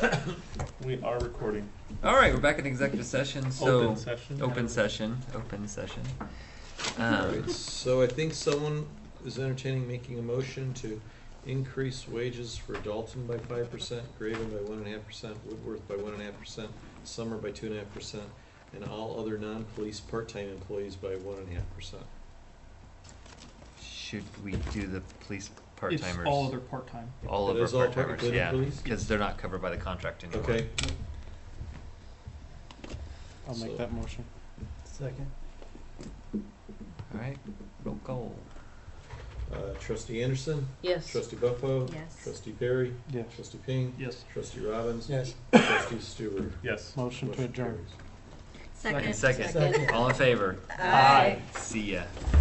We are recording. All right, we're back in executive session. So Open session. Open session. Open session. Alright, so I think someone is entertaining making a motion to increase wages for Dalton by 5%, Graven by 1.5%, Woodworth by 1.5%, Summer by 2.5%, and all other non-police part-time employees by 1.5%. Should we do the police part-timers? It's all other part-time. All It of is our all part-timers, including yeah, police? because they're not covered by the contract anymore. Okay, I'll make So- that motion. Second. All right, roll call. Trustee Anderson, Yes. Trustee Bucklow, Yes. Trustee Perry, Yes. Trustee Ping, Yes. Trustee Robbins, Yes. Trustee Stewart. Yes. Motion to Motion adjourn. carries. Second. All in favor? Aye. See ya.